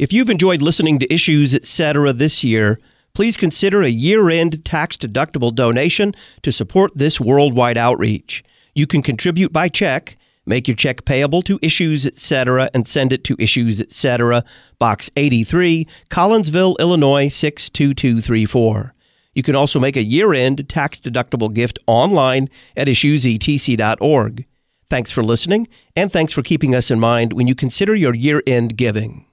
If you've enjoyed listening to Issues, Etc. this year, please consider a year-end tax-deductible donation to support this worldwide outreach. You can contribute by check. Make your check payable to Issues, Etc. and send it to Issues, Etc., Box 83, Collinsville, Illinois 62234. You can also make a year-end tax-deductible gift online at issuesetc.org. Thanks for listening, and thanks for keeping us in mind when you consider your year-end giving.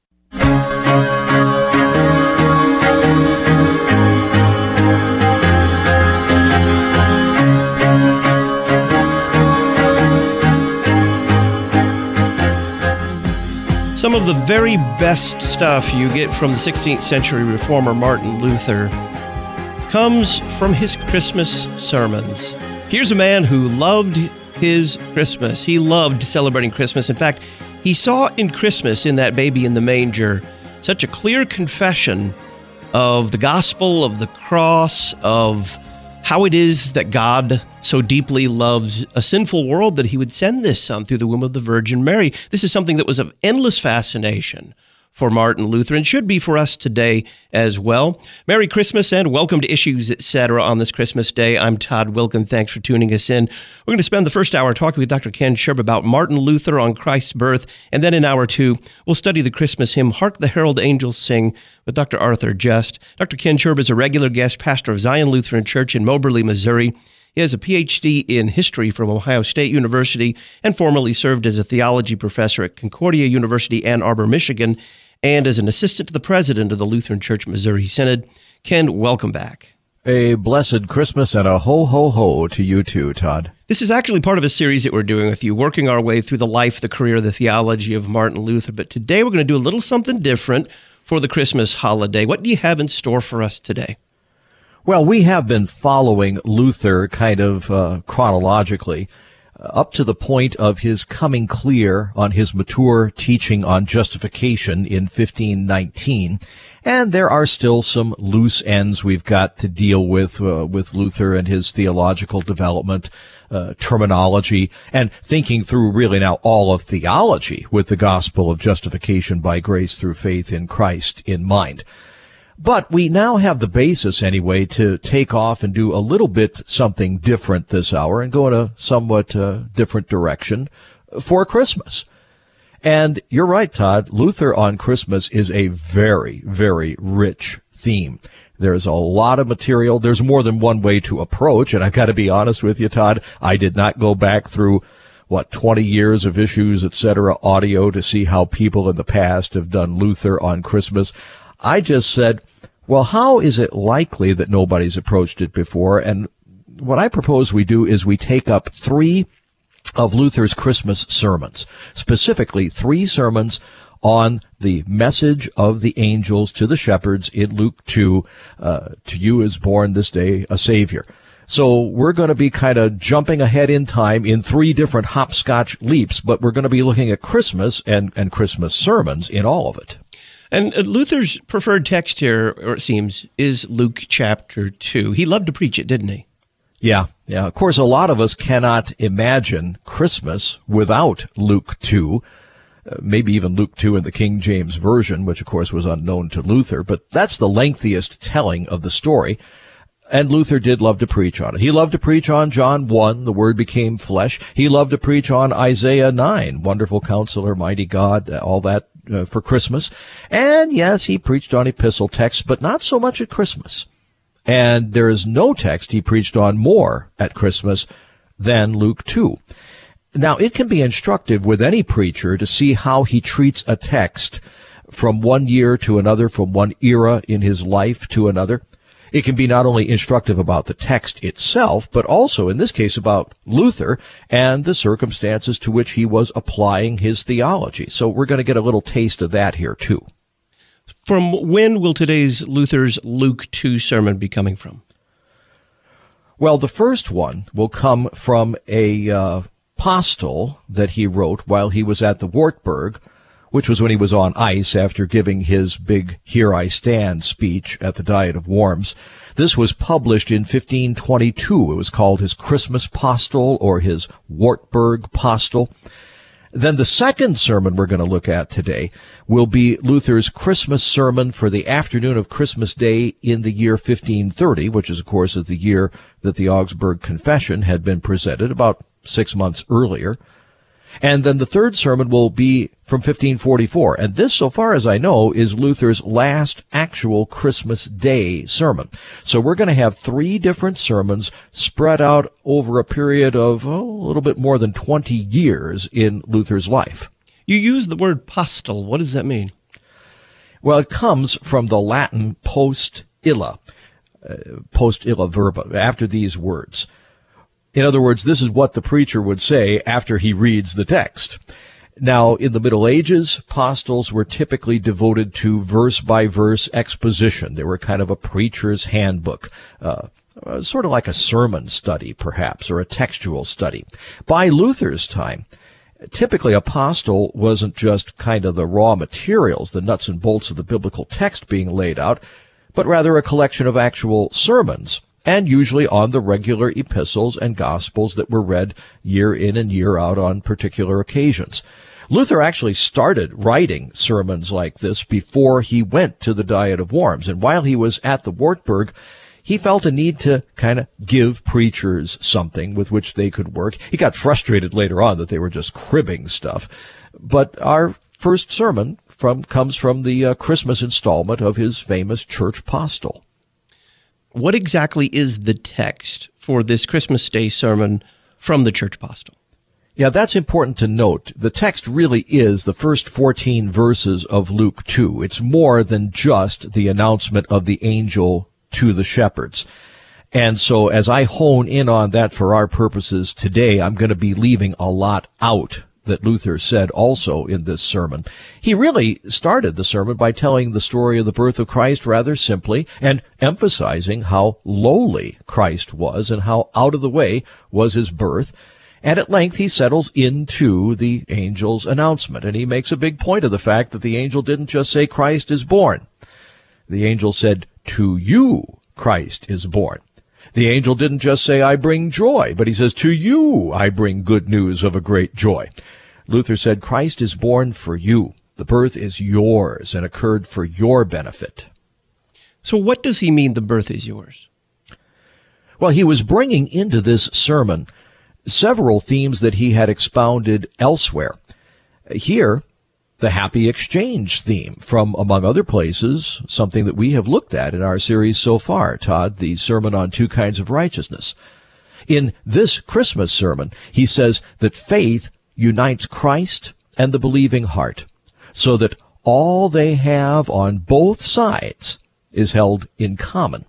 Some of the very best stuff you get from the 16th century reformer Martin Luther comes from his Christmas sermons. Here's a man who loved his Christmas. He loved celebrating Christmas. In fact, he saw in Christmas, in that baby in the manger, such a clear confession of the gospel, of the cross, of how it is that God so deeply loves a sinful world that he would send this son through the womb of the Virgin Mary. This is something that was of endless fascination for Martin Luther and should be for us today as well. Merry Christmas and welcome to Issues, Etc. on this Christmas Day. I'm Todd Wilkin. Thanks for tuning us in. We're going to spend the first hour talking with Dr. Ken Sherb about Martin Luther on Christ's birth, and then in hour two, we'll study the Christmas hymn, Hark the Herald Angels Sing, with Dr. Arthur Just. Dr. Ken Sherb is a regular guest pastor of Zion Lutheran Church in Moberly, Missouri. He has a Ph.D. in history from Ohio State University and formerly served as a theology professor at Concordia University, Ann Arbor, Michigan, and as an assistant to the president of the Lutheran Church Missouri Synod. Ken, welcome back. A blessed Christmas and a ho-ho-ho to you too, Todd. This is actually part of a series that we're doing with you, working our way through the life, the career, the theology of Martin Luther. But today we're going to do a little something different for the Christmas holiday. What do you have in store for us today? Well, we have been following Luther kind of chronologically up to the point of his coming clear on his mature teaching on justification in 1519. And there are still some loose ends we've got to deal with Luther and his theological development, terminology, and thinking through really now all of theology with the gospel of justification by grace through faith in Christ in mind. But we now have the basis, anyway, to take off and do a little bit something different this hour and go in a somewhat different direction for Christmas. And you're right, Todd, Luther on Christmas is a very, very rich theme. There's a lot of material. There's more than one way to approach, and I've got to be honest with you, Todd, I did not go back through 20 years of Issues, etc., audio to see how people in the past have done Luther on Christmas. I just said, well, how is it likely that nobody's approached it before? And what I propose we do is we take up 3 of Luther's Christmas sermons, specifically 3 sermons on the message of the angels to the shepherds in Luke 2, to you is born this day a Savior. So we're going to be kind of jumping ahead in time in 3 different hopscotch leaps, but we're going to be looking at Christmas and Christmas sermons in all of it. And Luther's preferred text here, or it seems, is Luke chapter 2. He loved to preach it, didn't he? Yeah. Of course, a lot of us cannot imagine Christmas without Luke 2, maybe even Luke 2 in the King James Version, which, of course, was unknown to Luther. But that's the lengthiest telling of the story. And Luther did love to preach on it. He loved to preach on John 1, the Word became flesh. He loved to preach on Isaiah 9, Wonderful Counselor, Mighty God, all that for Christmas. And yes, he preached on epistle texts, but not so much at Christmas. And there is no text he preached on more at Christmas than Luke 2. Now, it can be instructive with any preacher to see how he treats a text from one year to another, from one era in his life to another. It can be not only instructive about the text itself, but also, in this case, about Luther and the circumstances to which he was applying his theology. So we're going to get a little taste of that here, too. From when will today's Luther's Luke 2 sermon be coming from? Well, the first one will come from a postil that he wrote while he was at the Wartburg, which was when he was on ice after giving his big Here I Stand speech at the Diet of Worms. This was published in 1522. It was called his Christmas Postil or his Wartburg Postil. Then the second sermon we're going to look at today will be Luther's Christmas sermon for the afternoon of Christmas Day in the year 1530, which is, of course, the year that the Augsburg Confession had been presented, about 6 months earlier. And then the third sermon will be from 1544. And this, so far as I know, is Luther's last actual Christmas Day sermon. So we're going to have 3 different sermons spread out over a period of a little bit more than 20 years in Luther's life. You use the word postal. What does that mean? Well, it comes from the Latin post illa verba, after these words. In other words, this is what the preacher would say after he reads the text. Now, in the Middle Ages, postils were typically devoted to verse-by-verse exposition. They were kind of a preacher's handbook, sort of like a sermon study, perhaps, or a textual study. By Luther's time, typically a postil wasn't just kind of the raw materials, the nuts and bolts of the biblical text being laid out, but rather a collection of actual sermons, and usually on the regular epistles and gospels that were read year in and year out on particular occasions. Luther actually started writing sermons like this before he went to the Diet of Worms, and while he was at the Wartburg, he felt a need to kind of give preachers something with which they could work. He got frustrated later on that they were just cribbing stuff. But our first sermon comes from the Christmas installment of his famous church postil. What exactly is the text for this Christmas Day sermon from the church postil? Yeah, that's important to note. The text really is the first 14 verses of Luke 2. It's more than just the announcement of the angel to the shepherds. And so as I hone in on that for our purposes today, I'm going to be leaving a lot out that Luther said also in this sermon. He really started the sermon by telling the story of the birth of Christ rather simply and emphasizing how lowly Christ was and how out of the way was his birth. And at length he settles into the angel's announcement, and he makes a big point of the fact that the angel didn't just say Christ is born. The angel said, to you Christ is born. The angel didn't just say, I bring joy, but he says, to you I bring good news of a great joy. Luther said, Christ is born for you. The birth is yours and occurred for your benefit. So what does he mean the birth is yours? Well, he was bringing into this sermon several themes that he had expounded elsewhere. Here, the happy exchange theme from, among other places, something that we have looked at in our series so far, Todd, the Sermon on Two Kinds of Righteousness. In this Christmas sermon, he says that faith unites Christ and the believing heart, so that all they have on both sides is held in common.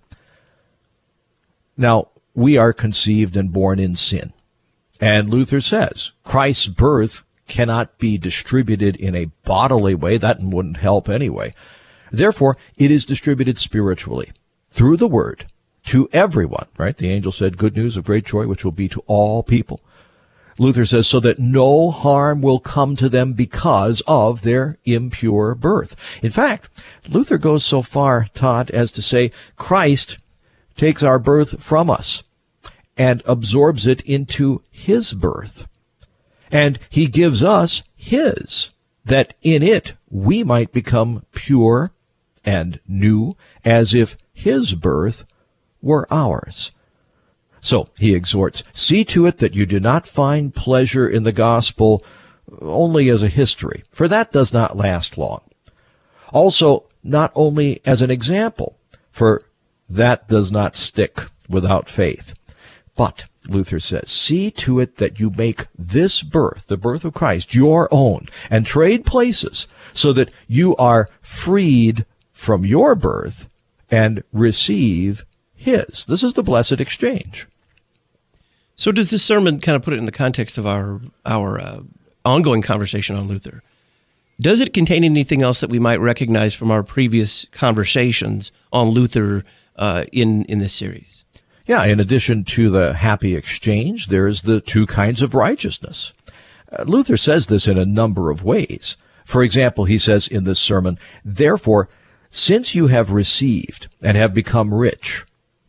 Now, we are conceived and born in sin, and Luther says Christ's birth cannot be distributed in a bodily way. That wouldn't help anyway. Therefore, it is distributed spiritually through the Word to everyone, right? The angel said, good news of great joy, which will be to all people. Luther says, so that no harm will come to them because of their impure birth. In fact, Luther goes so far, Todd, as to say Christ takes our birth from us and absorbs it into his birth. And he gives us his, that in it we might become pure and new, as if his birth were ours. So he exhorts, see to it that you do not find pleasure in the gospel only as a history, for that does not last long. Also, not only as an example, for that does not stick without faith. But, Luther says, see to it that you make this birth, the birth of Christ, your own, and trade places so that you are freed from your birth and receive his. This is the blessed exchange. So does this sermon kind of put it in the context of our ongoing conversation on Luther? Does it contain anything else that we might recognize from our previous conversations on Luther in this series? Yeah, in addition to the happy exchange, there's the two kinds of righteousness. Luther says this in a number of ways. For example, he says in this sermon, therefore, since you have received and have become rich,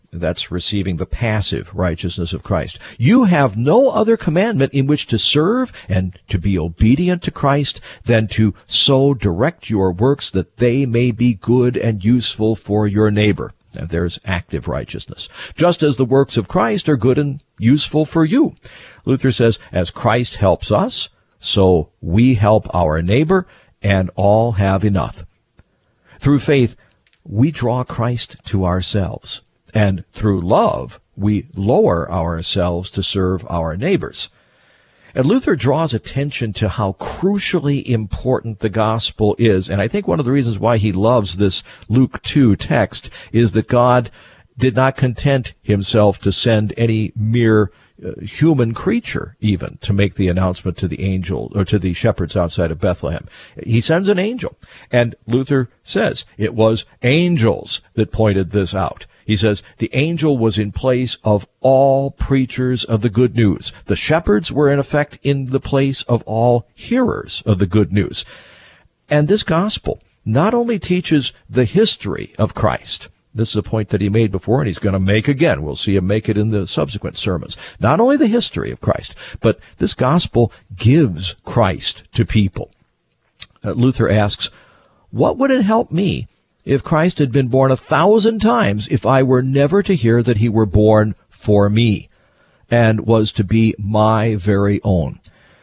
That's receiving the passive righteousness of Christ. You have no other commandment in which to serve and to be obedient to Christ than to so direct your works that they may be good and useful for your neighbor. Now, there's active righteousness. Just as the works of Christ are good and useful for you. Luther says, as Christ helps us, so we help our neighbor, and all have enough. Through faith, we draw Christ to ourselves. And through love, we lower ourselves to serve our neighbors. And Luther draws attention to how crucially important the gospel is. And I think one of the reasons why he loves this Luke 2 text is that God did not content himself to send any mere human creature even to make the announcement to the angel or to the shepherds outside of Bethlehem. He sends an angel. And Luther says it was angels that pointed this out. He says the angel was in place of all preachers of the good news. The shepherds were in effect in the place of all hearers of the good news. And this gospel not only teaches the history of Christ. This is a point that he made before, and he's going to make again. We'll see him make it in the subsequent sermons. Not only the history of Christ, but this gospel gives Christ to people. Luther asks, what would it help me if Christ had been born 1,000 times if I were never to hear that he were born for me and was to be my very own?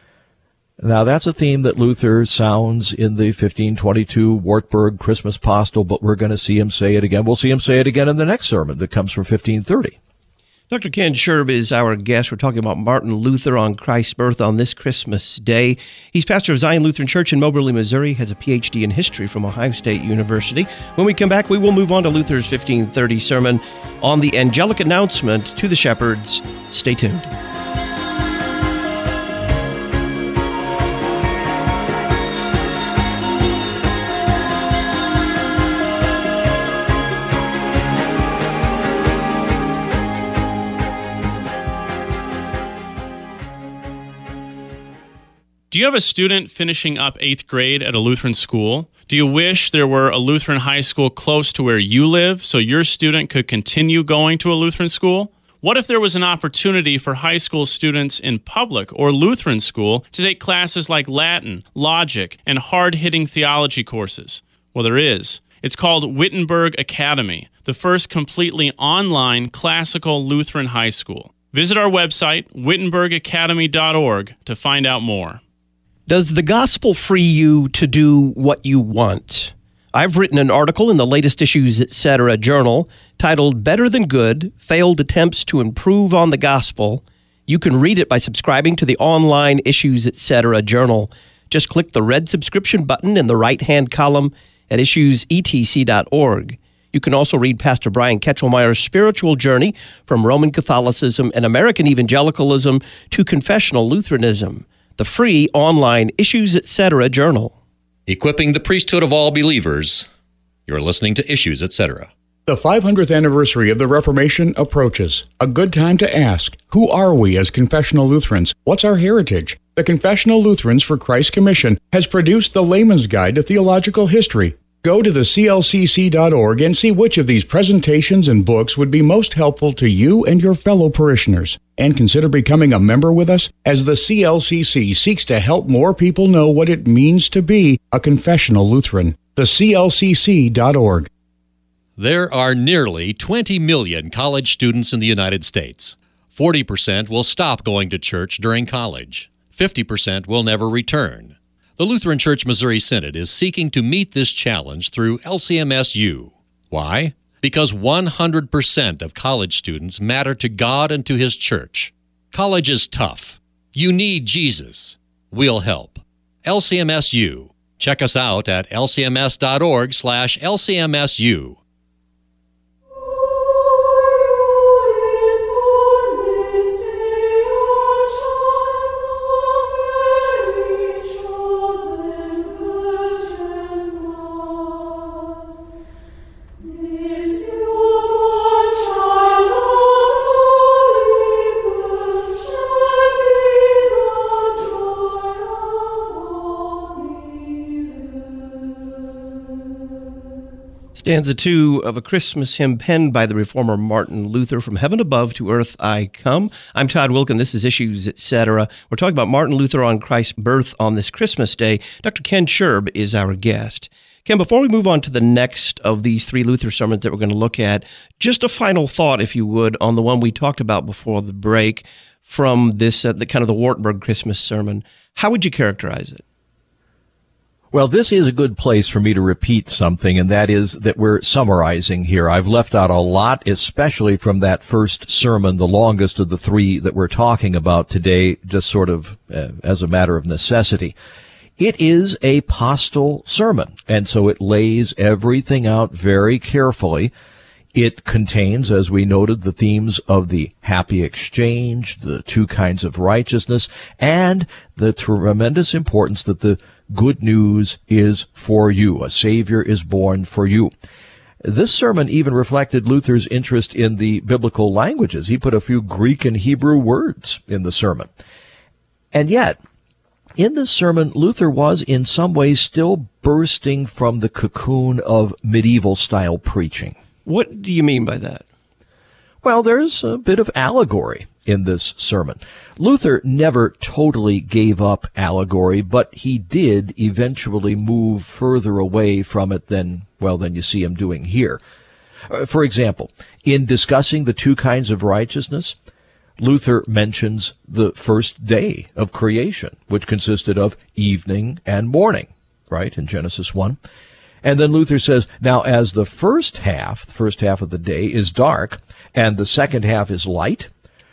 Now, that's a theme that Luther sounds in the 1522 Wartburg Christmas Postil, but we're going to see him say it again. We'll see him say it again in the next sermon that comes from 1530. Dr. Ken Scherb is our guest. We're talking about Martin Luther on Christ's birth on this Christmas Day. He's pastor of Zion Lutheran Church in Moberly, Missouri, has a Ph.D. in history from Ohio State University. When we come back, we will move on to Luther's 1530 sermon on the angelic announcement to the shepherds. Stay tuned. Do you have a student finishing up 8th grade at a Lutheran school? Do you wish there were a Lutheran high school close to where you live so your student could continue going to a Lutheran school? What if there was an opportunity for high school students in public or Lutheran school to take classes like Latin, logic, and hard-hitting theology courses? Well, there is. It's called Wittenberg Academy, the first completely online classical Lutheran high school. Visit our website, wittenbergacademy.org, to find out more. Does the gospel free you to do what you want? I've written an article in the latest Issues Etc. journal titled Better Than Good, Failed Attempts to Improve on the Gospel. You can read it by subscribing to the online Issues Etc. journal. Just click the red subscription button in the right-hand column at issuesetc.org. You can also read Pastor Brian Ketchelmeyer's spiritual journey from Roman Catholicism and American evangelicalism to confessional Lutheranism. The free online Issues Etc. journal. Equipping the priesthood of all believers. You're listening to Issues Etc. The 500th anniversary of the Reformation approaches. A good time to ask, who are we as confessional Lutherans? What's our heritage? The Confessional Lutherans for Christ Commission has produced the Layman's Guide to Theological History. Go to the clcc.org and see which of these presentations and books would be most helpful to you and your fellow parishioners. And consider becoming a member with us as the CLCC seeks to help more people know what it means to be a confessional Lutheran. The clcc.org. There are nearly 20 million college students in the United States. 40% will stop going to church during college. 50% will never return. The Lutheran Church Missouri Synod is seeking to meet this challenge through LCMSU. Why? Because 100% of college students matter to God and to His church. College is tough. You need Jesus. We'll help. LCMSU. Check us out at lcms.org/LCMSU. Stanza 2 of a Christmas hymn penned by the reformer Martin Luther, From Heaven Above to Earth I Come. I'm Todd Wilken. This is Issues, Etc. We're talking about Martin Luther on Christ's birth on this Christmas day. Dr. Ken Scherb is our guest. Ken, before we move on to the next of these 3 Luther sermons that we're going to look at, just a final thought, if you would, on the one we talked about before the break from this, the kind of the Wartburg Christmas sermon. How would you characterize it? Well, this is a good place for me to repeat something, and that is that we're summarizing here. I've left out a lot, especially from that first sermon, the longest of the 3 that we're talking about today, just sort of as a matter of necessity. It is a postal sermon, and so it lays everything out very carefully. It contains, as we noted, the themes of the happy exchange, the 2 kinds of righteousness, and the tremendous importance that the good news is for you. A Savior is born for you. This sermon even reflected Luther's interest in the biblical languages. He put a few Greek and Hebrew words in the sermon. And yet, in this sermon, Luther was in some ways still bursting from the cocoon of medieval-style preaching. What do you mean by that? Well, there's a bit of allegory in this sermon. Luther never totally gave up allegory, but he did eventually move further away from it than you see him doing here. For example, in discussing the 2 kinds of righteousness, Luther mentions the first day of creation, which consisted of evening and morning, right, in Genesis 1. And then Luther says, now as the first half of the day is dark, and the second half is light,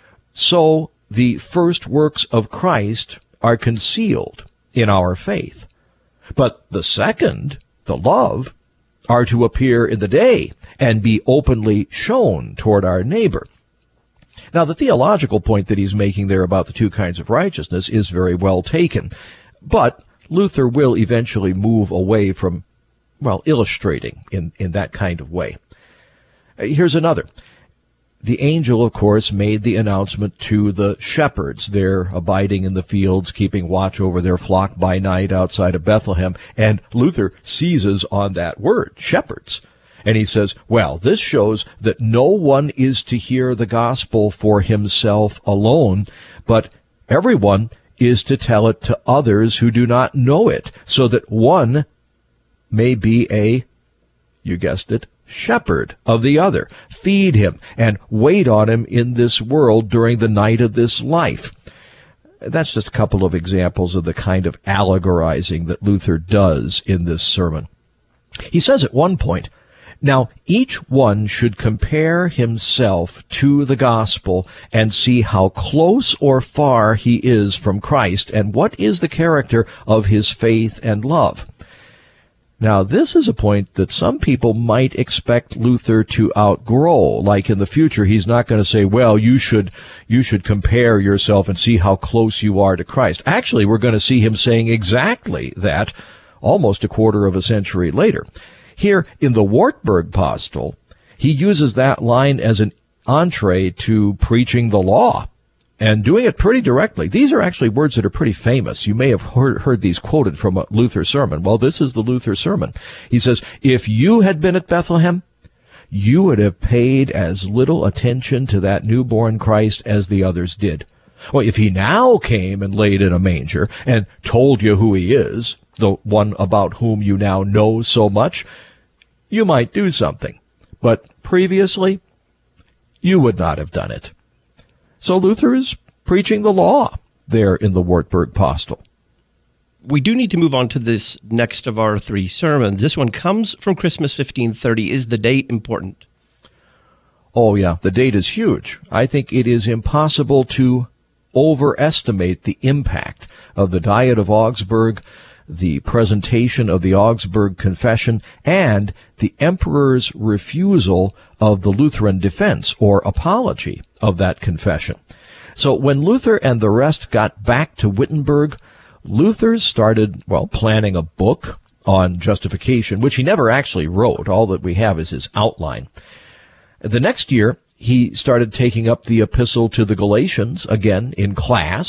so the first works of Christ are concealed in our faith. But the second, the love, are to appear in the day and be openly shown toward our neighbor. Now, the theological point that he's making there about the 2 kinds of righteousness is very well taken. But Luther will eventually move away from, illustrating in that kind of way. Here's another. The angel, of course, made the announcement to the shepherds. They're abiding in the fields, keeping watch over their flock by night outside of Bethlehem. And Luther seizes on that word, shepherds. And he says, well, this shows that no one is to hear the gospel for himself alone, but everyone is to tell it to others who do not know it, so that one may be a, you guessed it, shepherd of the other. Feed him and wait on him in this world during the night of this life. That's just a couple of examples of the kind of allegorizing that Luther does in this sermon. He says at one point, now each one should compare himself to the gospel and see how close or far he is from Christ and what is the character of his faith and love. Now, this is a point that some people might expect Luther to outgrow. Like in the future, he's not going to say, well, you should compare yourself and see how close you are to Christ. Actually, we're going to see him saying exactly that almost a quarter of a century later. Here in the Wartburg Postil, he uses that line as an entree to preaching the law and doing it pretty directly. These are actually words that are pretty famous. You may have heard these quoted from a Luther sermon. Well, this is the Luther sermon. He says, if you had been at Bethlehem, you would have paid as little attention to that newborn Christ as the others did. Well, if he now came and laid in a manger and told you who he is, the one about whom you now know so much, you might do something. But previously, you would not have done it. So Luther is preaching the law there in the Wartburg Postil. We do need to move on to this next of our 3 sermons. This one comes from Christmas 1530. Is the date important? Oh, yeah, the date is huge. I think it is impossible to overestimate the impact of the Diet of Augsburg, the presentation of the Augsburg Confession, and the emperor's refusal of the Lutheran defense or apology of that confession. So when Luther and the rest got back to Wittenberg, Luther started, planning a book on justification, which he never actually wrote. All that we have is his outline. The next year, he started taking up the epistle to the Galatians again in class,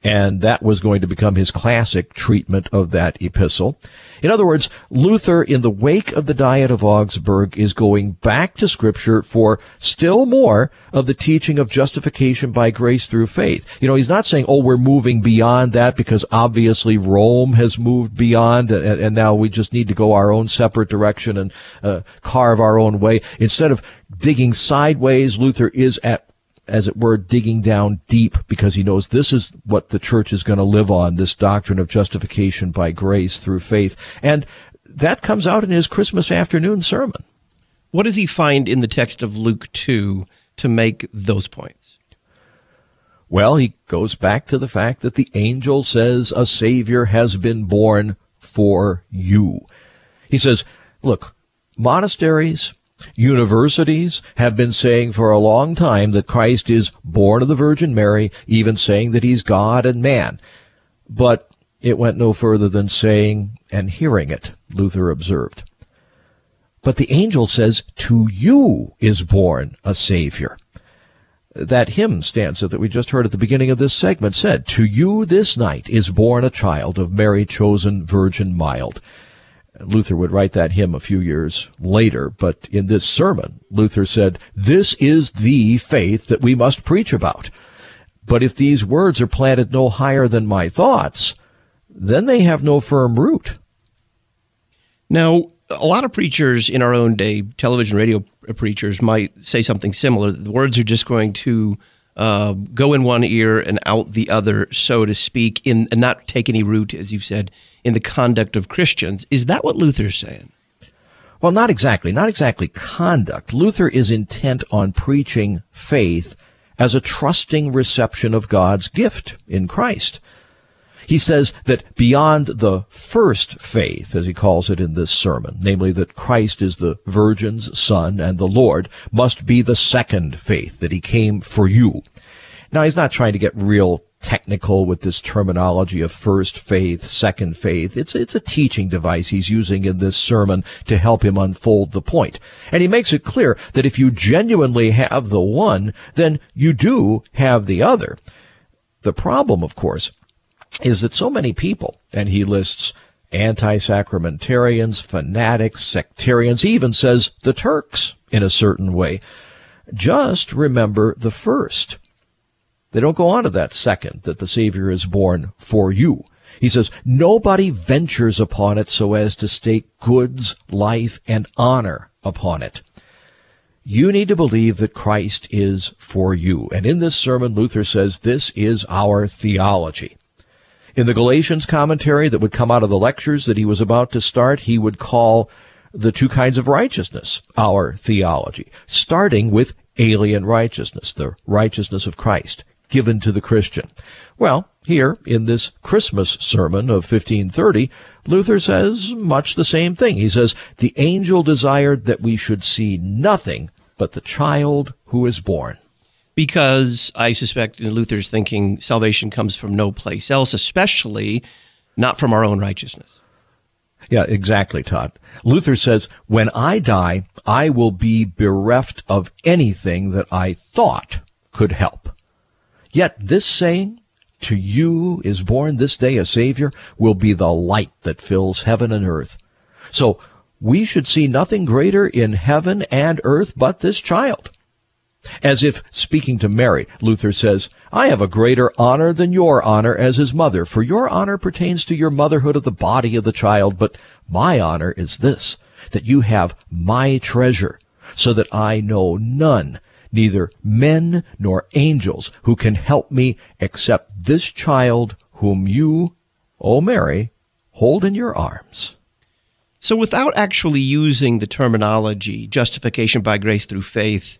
And that was going to become his classic treatment of that epistle. In other words, Luther, in the wake of the Diet of Augsburg, is going back to Scripture for still more of the teaching of justification by grace through faith. He's not saying, we're moving beyond that because obviously Rome has moved beyond and now we just need to go our own separate direction and carve our own way. Instead of digging sideways, Luther is as it were, digging down deep because he knows this is what the church is going to live on, this doctrine of justification by grace through faith. And that comes out in his Christmas afternoon sermon. What does he find in the text of Luke 2 to make those points? Well, he goes back to the fact that the angel says a Savior has been born for you. He says, look, monasteries, universities have been saying for a long time that Christ is born of the Virgin Mary, even saying that he's God and man. But it went no further than saying and hearing it, Luther observed. But the angel says, to you is born a Savior. That hymn stanza that we just heard at the beginning of this segment said, to you this night is born a child of Mary chosen, virgin mild. Luther would write that hymn a few years later, but in this sermon, Luther said, this is the faith that we must preach about. But if these words are planted no higher than my thoughts, then they have no firm root. Now, a lot of preachers in our own day, television, radio preachers, might say something similar. The words are just going to go in one ear and out the other, so to speak, and not take any root, as you've said, in the conduct of Christians. Is that what Luther's saying? Well, not exactly conduct. Luther is intent on preaching faith as a trusting reception of God's gift in Christ. He says that beyond the first faith, as he calls it in this sermon, namely that Christ is the Virgin's Son and the Lord, must be the second faith, that he came for you. Now, he's not trying to get real technical with this terminology of first faith, second faith. It's a teaching device he's using in this sermon to help him unfold the point. And he makes it clear that if you genuinely have the one, then you do have the other. The problem, of course, is that so many people, and he lists anti-sacramentarians, fanatics, sectarians, he even says the Turks in a certain way, just remember the first. They don't go on to that second, that the Savior is born for you. He says, nobody ventures upon it so as to stake goods, life, and honor upon it. You need to believe that Christ is for you. And in this sermon, Luther says this is our theology. In the Galatians commentary that would come out of the lectures that he was about to start, he would call the two kinds of righteousness our theology, starting with alien righteousness, the righteousness of Christ, given to the Christian. Well, here in this Christmas sermon of 1530, Luther says much the same thing. He says, the angel desired that we should see nothing but the child who is born. Because I suspect in Luther's thinking, salvation comes from no place else, especially not from our own righteousness. Yeah, exactly, Todd. Luther says, when I die, I will be bereft of anything that I thought could help. Yet this saying, to you is born this day a Savior, will be the light that fills heaven and earth. So we should see nothing greater in heaven and earth but this child. As if speaking to Mary, Luther says, I have a greater honor than your honor as his mother, for your honor pertains to your motherhood of the body of the child, but my honor is this, that you have my treasure, so that I know none, neither men nor angels, who can help me except this child whom you, O Mary, hold in your arms. So without actually using the terminology, justification by grace through faith,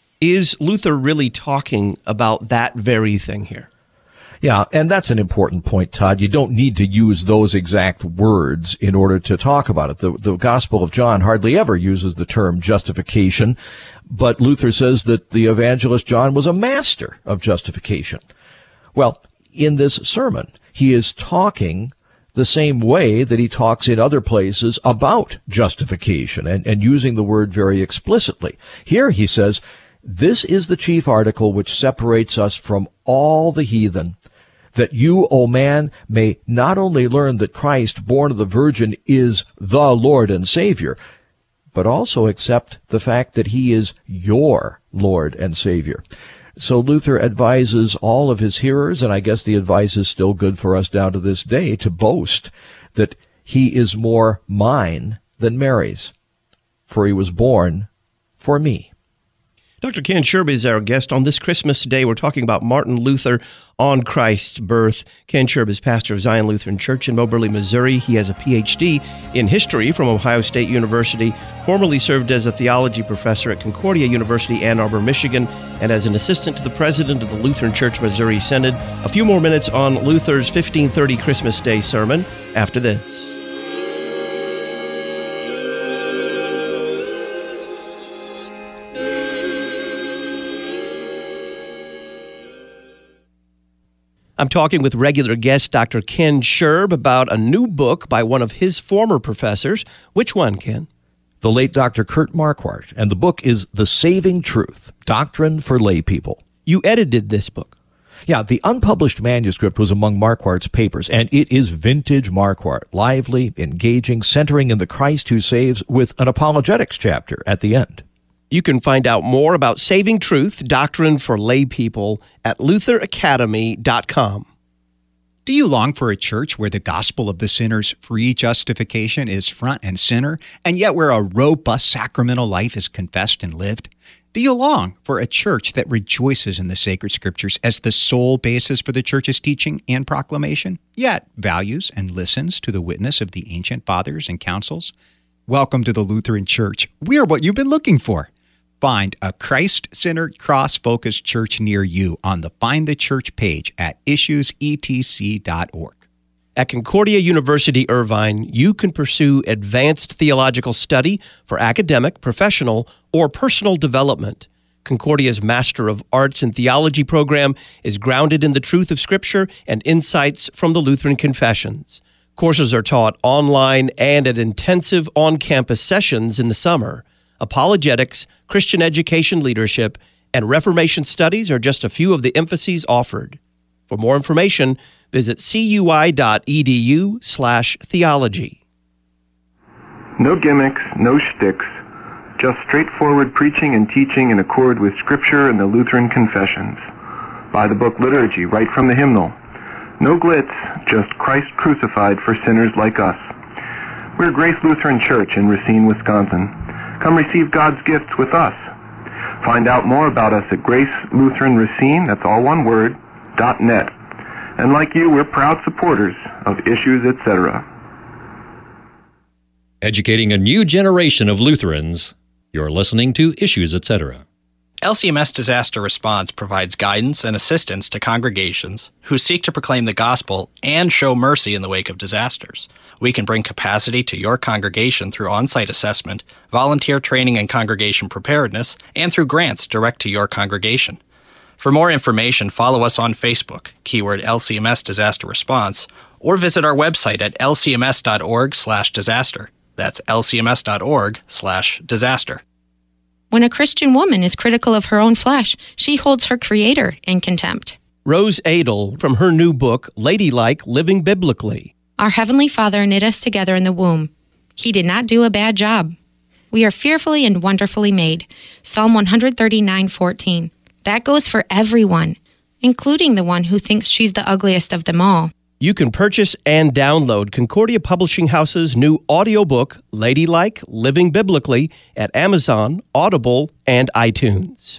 is Luther really talking about that very thing here? Yeah, and that's an important point, Todd. You don't need to use those exact words in order to talk about it. The Gospel of John hardly ever uses the term justification, but Luther says that the evangelist John was a master of justification. Well, in this sermon, he is talking the same way that he talks in other places about justification and using the word very explicitly. Here he says, this is the chief article which separates us from all the heathen, that you, O man, may not only learn that Christ, born of the Virgin, is the Lord and Savior, but also accept the fact that he is your Lord and Savior. So Luther advises all of his hearers, and I guess the advice is still good for us down to this day, to boast that he is more mine than Mary's, for he was born for me. Dr. Ken Sherb is our guest on this Christmas Day. We're talking about Martin Luther on Christ's birth. Ken Sherb is pastor of Zion Lutheran Church in Moberly, Missouri. He has a Ph.D. in history from Ohio State University, formerly served as a theology professor at Concordia University, Ann Arbor, Michigan, and as an assistant to the president of the Lutheran Church Missouri Synod. A few more minutes on Luther's 1530 Christmas Day sermon after this. I'm talking with regular guest Dr. Ken Sherb about a new book by one of his former professors. Which one, Ken? The late Dr. Kurt Marquardt, and the book is The Saving Truth, Doctrine for Lay People. You edited this book. Yeah, the unpublished manuscript was among Marquardt's papers, and it is vintage Marquardt, lively, engaging, centering in the Christ who saves, with an apologetics chapter at the end. You can find out more about Saving Truth, Doctrine for Lay People at lutheracademy.com. Do you long for a church where the gospel of the sinner's free justification is front and center, and yet where a robust sacramental life is confessed and lived? Do you long for a church that rejoices in the sacred scriptures as the sole basis for the church's teaching and proclamation, yet values and listens to the witness of the ancient fathers and councils? Welcome to the Lutheran Church. We're what you've been looking for. Find a Christ-centered, cross-focused church near you on the Find the Church page at issuesetc.org. At Concordia University Irvine, you can pursue advanced theological study for academic, professional, or personal development. Concordia's Master of Arts in Theology program is grounded in the truth of Scripture and insights from the Lutheran Confessions. Courses are taught online and at intensive on-campus sessions in the summer. Apologetics, Christian education leadership, and Reformation studies are just a few of the emphases offered. For more information, visit cui.edu/theology. No gimmicks, no shticks, just straightforward preaching and teaching in accord with Scripture and the Lutheran Confessions. Buy the book Liturgy right from the hymnal. No glitz, just Christ crucified for sinners like us. We're Grace Lutheran Church in Racine, Wisconsin. Come receive God's gifts with us. Find out more about us at Grace Lutheran Racine, that's all one word, .net. And like you, we're proud supporters of Issues, etc. Educating a new generation of Lutherans. You're listening to Issues, etc. LCMS Disaster Response provides guidance and assistance to congregations who seek to proclaim the gospel and show mercy in the wake of disasters. We can bring capacity to your congregation through on-site assessment, volunteer training and congregation preparedness, and through grants direct to your congregation. For more information, follow us on Facebook, keyword LCMS Disaster Response, or visit our website at lcms.org/disaster. That's lcms.org/disaster. When a Christian woman is critical of her own flesh, she holds her Creator in contempt. Rose Adel from her new book, Ladylike, Living Biblically. Our Heavenly Father knit us together in the womb. He did not do a bad job. We are fearfully and wonderfully made. Psalm 139:14. That goes for everyone, including the one who thinks she's the ugliest of them all. You can purchase and download Concordia Publishing House's new audiobook, Ladylike, Living Biblically, at Amazon, Audible, and iTunes.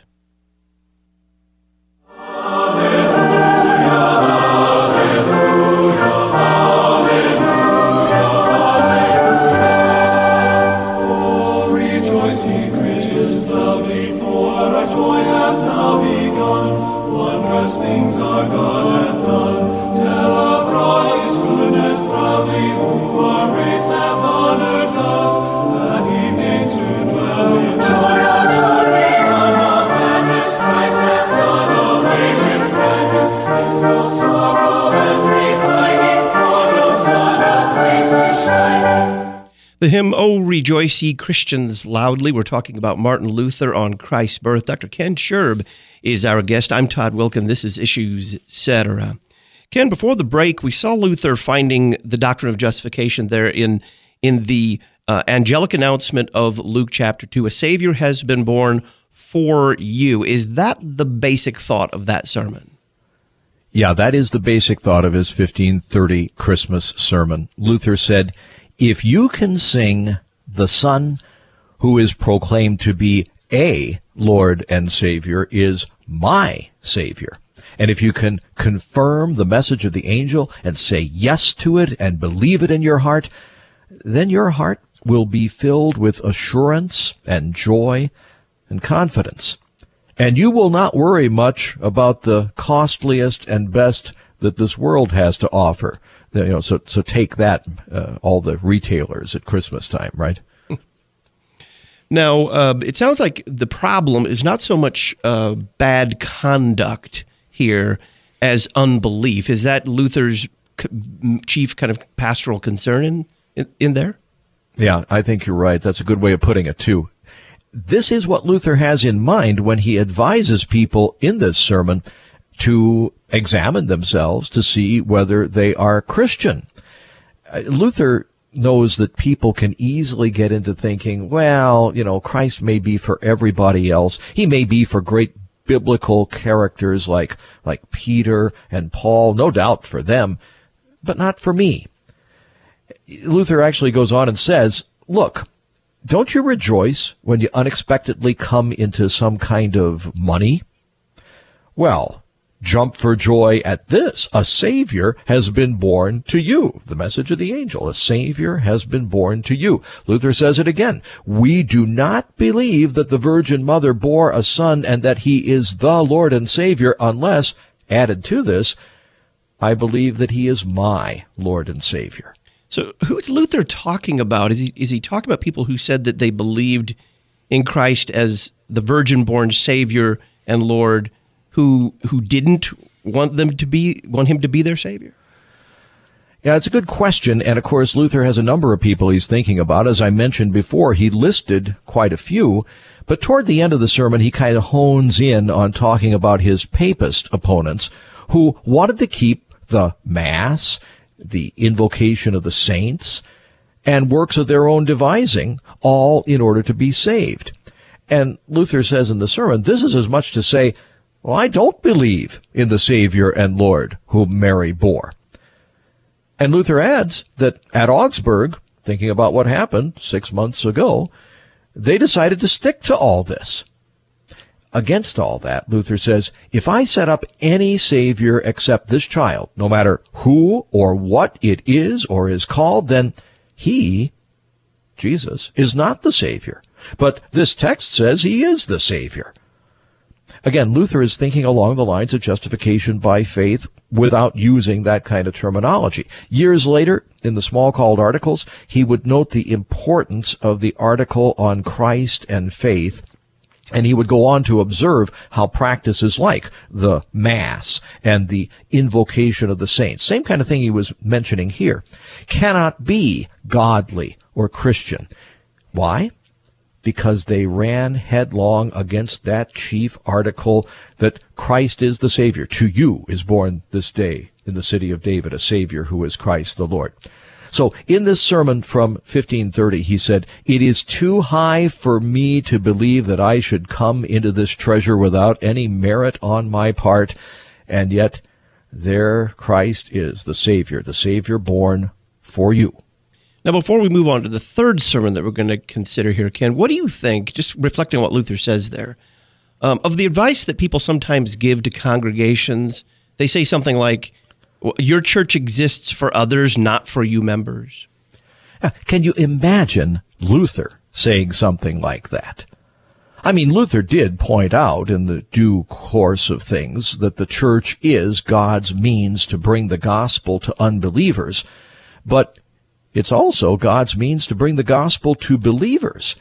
Things our God hath done. Tell abroad his goodness proudly, who our race have honored thus, that he deigns to dwell in joy of joy beyond all madness. Christ hath done away with sadness, ends of sorrow and repining, for the sun of grace is shining. The hymn, "Oh, Rejoice Ye Christians Loudly." We're talking about Martin Luther on Christ's birth. Dr. Ken Sherb is our guest. I'm Todd Wilkin. This is Issues, Etc. Ken, before the break, we saw Luther finding the doctrine of justification there in the angelic announcement of Luke chapter 2. A Savior has been born for you. Is that the basic thought of that sermon? Yeah, that is the basic thought of his 1530 Christmas sermon. Luther said, if you can sing the Son who is proclaimed to be a Lord and Savior is my Savior, and if you can confirm the message of the angel and say yes to it and believe it in your heart, then your heart will be filled with assurance and joy and confidence. And you will not worry much about the costliest and best that this world has to offer. So take that, all the retailers at Christmas time, right? Now, it sounds like the problem is not so much bad conduct here as unbelief. Is that Luther's chief kind of pastoral concern in there? Yeah, I think you're right. That's a good way of putting it, too. This is what Luther has in mind when he advises people in this sermon to examine themselves to see whether they are Christian. Luther knows that people can easily get into thinking, well, Christ may be for everybody else. He may be for great biblical characters like Peter and Paul, no doubt for them, but not for me. Luther actually goes on and says, look, don't you rejoice when you unexpectedly come into some kind of money? Well, jump for joy at this. A Savior has been born to you. The message of the angel. A Savior has been born to you. Luther says it again. We do not believe that the Virgin Mother bore a son and that he is the Lord and Savior unless, added to this, I believe that he is my Lord and Savior. So who's Luther talking about? Is he talking about people who said that they believed in Christ as the virgin-born Savior and Lord who didn't want him to be their Savior? Yeah, it's a good question. And of course, Luther has a number of people he's thinking about. As I mentioned before, he listed quite a few. But toward the end of the sermon, he kind of hones in on talking about his papist opponents who wanted to keep the Mass, the invocation of the saints, and works of their own devising, all in order to be saved. And Luther says in the sermon, this is as much to say, well, I don't believe in the Savior and Lord whom Mary bore. And Luther adds that at Augsburg, thinking about what happened 6 months ago, they decided to stick to all this. Against all that, Luther says, if I set up any Savior except this child, no matter who or what it is or is called, then he, Jesus, is not the Savior. But this text says he is the Savior. Again, Luther is thinking along the lines of justification by faith without using that kind of terminology. Years later, in the Smalcald Articles, he would note the importance of the article on Christ and faith, and he would go on to observe how practices like the Mass and the invocation of the saints, same kind of thing he was mentioning here, cannot be godly or Christian. Why? Because they ran headlong against that chief article that Christ is the Savior. To you is born this day in the city of David a Savior who is Christ the Lord. So in this sermon from 1530, he said, it is too high for me to believe that I should come into this treasure without any merit on my part, and yet there Christ is, the Savior born for you. Now, before we move on to the third sermon that we're going to consider here, Ken, what do you think, just reflecting on what Luther says there, of the advice that people sometimes give to congregations? They say something like, your church exists for others, not for you members. Can you imagine Luther saying something like that? I mean, Luther did point out in the due course of things that the church is God's means to bring the gospel to unbelievers, but it's also God's means to bring the gospel to believers.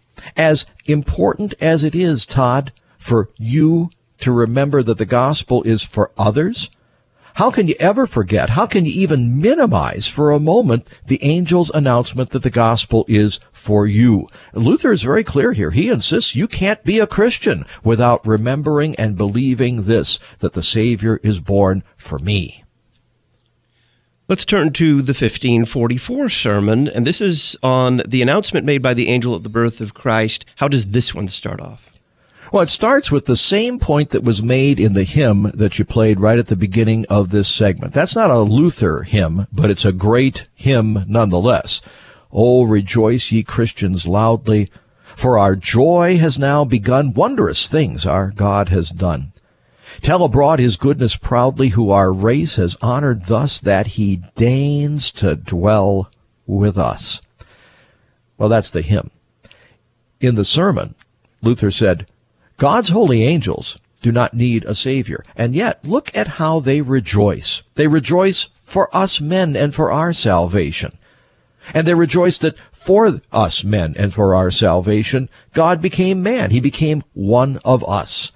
As important as it is, Todd, for you to remember that the gospel is for others, how can you ever forget, how can you even minimize for a moment the angel's announcement that the gospel is for you? Luther is very clear here. He insists you can't be a Christian without remembering and believing this, that the Savior is born for me. Let's turn to the 1544 sermon, and this is on the announcement made by the angel of the birth of Christ. How does this one start off? Well, it starts with the same point that was made in the hymn that you played right at the beginning of this segment. That's not a Luther hymn, but it's a great hymn nonetheless. Oh, rejoice, ye Christians, loudly, for our joy has now begun. Wondrous things our God has done. Tell abroad his goodness proudly, who our race has honored thus, that he deigns to dwell with us. Well, that's the hymn. In the sermon, Luther said, God's holy angels do not need a Savior, and yet look at how they rejoice. They rejoice for us men and for our salvation. And they rejoice that for us men and for our salvation, God became man. He became one of us.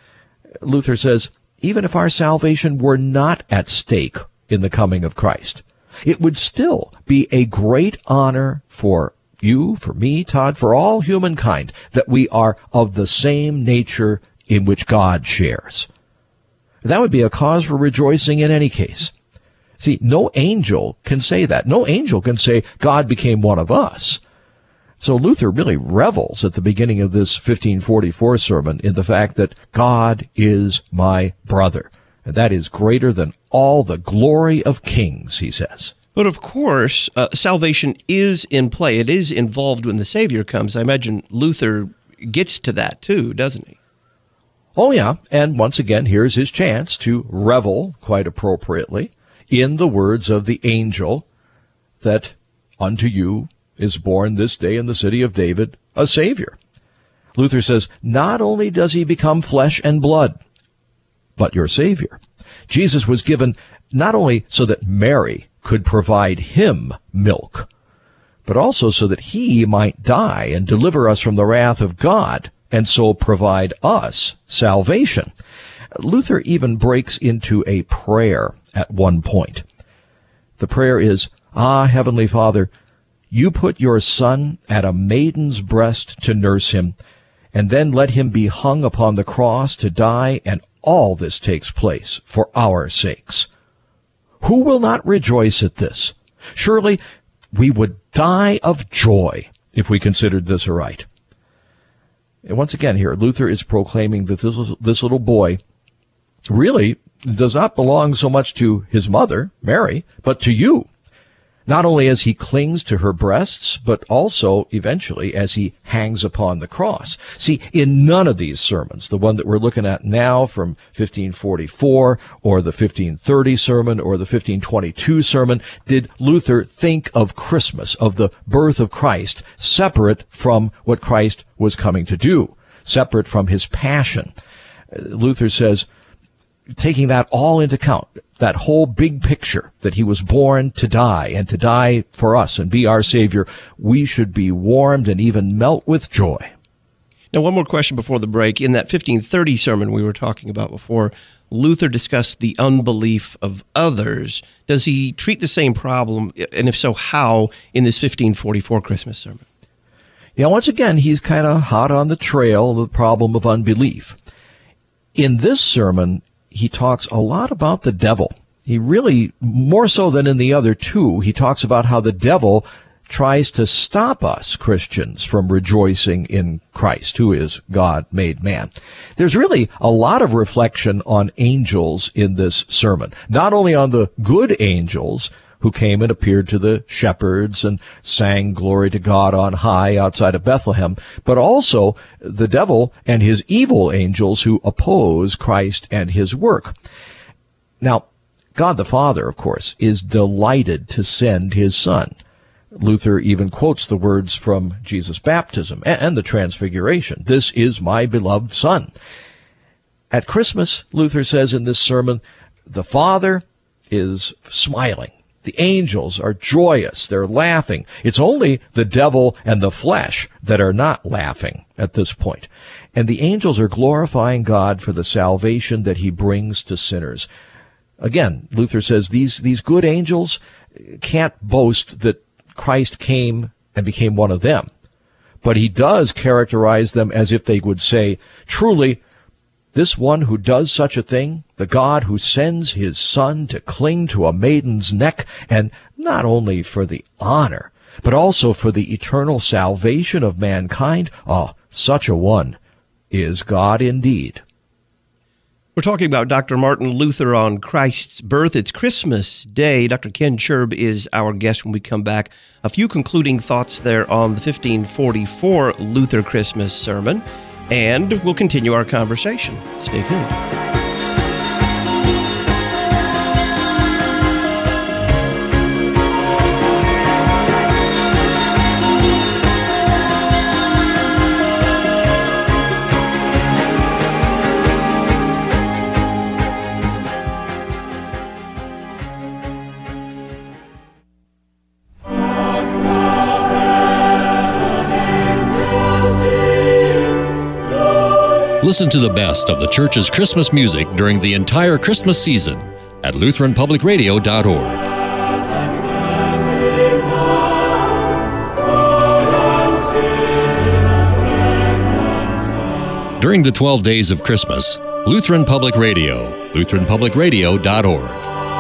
Luther says, even if our salvation were not at stake in the coming of Christ, it would still be a great honor for you, for me, Todd, for all humankind, that we are of the same nature in which God shares. That would be a cause for rejoicing in any case. See, no angel can say that. No angel can say, God became one of us. So Luther really revels at the beginning of this 1544 sermon in the fact that God is my brother. And that is greater than all the glory of kings, he says. But of course, salvation is in play. It is involved when the Savior comes. I imagine Luther gets to that too, doesn't he? Oh, yeah. And once again, here's his chance to revel, quite appropriately, in the words of the angel that unto you is born this day in the city of David a Savior. Luther says, not only does he become flesh and blood, but your Savior. Jesus was given not only so that Mary could provide him milk, but also so that he might die and deliver us from the wrath of God, and so provide us salvation. Luther even breaks into a prayer at one point. The prayer is, Ah, Heavenly Father, you put your Son at a maiden's breast to nurse him, and then let him be hung upon the cross to die, and all this takes place for our sakes. Who will not rejoice at this? Surely we would die of joy if we considered this aright. And once again here, Luther is proclaiming that this little boy really does not belong so much to his mother, Mary, but to you. Not only as he clings to her breasts, but also, eventually, as he hangs upon the cross. See, in none of these sermons, the one that we're looking at now from 1544, or the 1530 sermon, or the 1522 sermon, did Luther think of Christmas, of the birth of Christ, separate from what Christ was coming to do, separate from his passion. Luther says, taking that all into account, that whole big picture that he was born to die and to die for us and be our Savior, we should be warmed and even melt with joy. Now, one more question before the break. In that 1530 sermon we were talking about before, Luther discussed the unbelief of others. Does he treat the same problem, and if so, how, in this 1544 Christmas sermon? Yeah, once again, he's kind of hot on the trail of the problem of unbelief. In this sermon, he talks a lot about the devil. He really, more so than in the other two, he talks about how the devil tries to stop us Christians from rejoicing in Christ, who is God made man. There's really a lot of reflection on angels in this sermon, not only on the good angels who came and appeared to the shepherds and sang glory to God on high outside of Bethlehem, but also the devil and his evil angels who oppose Christ and his work. Now, God the Father, of course, is delighted to send his Son. Luther even quotes the words from Jesus' baptism and the Transfiguration. This is my beloved Son. At Christmas, Luther says in this sermon, the Father is smiling. The angels are joyous. They're laughing. It's only the devil and the flesh that are not laughing at this point. And the angels are glorifying God for the salvation that he brings to sinners. Again, Luther says these good angels can't boast that Christ came and became one of them. But he does characterize them as if they would say, truly, This one who does such a thing, the God who sends his Son to cling to a maiden's neck, and not only for the honor, but also for the eternal salvation of mankind, such a one is God indeed. We're talking about Dr. Martin Luther on Christ's birth. It's Christmas Day. Dr. Ken Scherb is our guest when we come back. A few concluding thoughts there on the 1544 Luther Christmas sermon, and we'll continue our conversation. Stay tuned. Listen to the best of the church's Christmas music during the entire Christmas season at LutheranPublicRadio.org. During the 12 days of Christmas, Lutheran Public Radio, LutheranPublicRadio.org.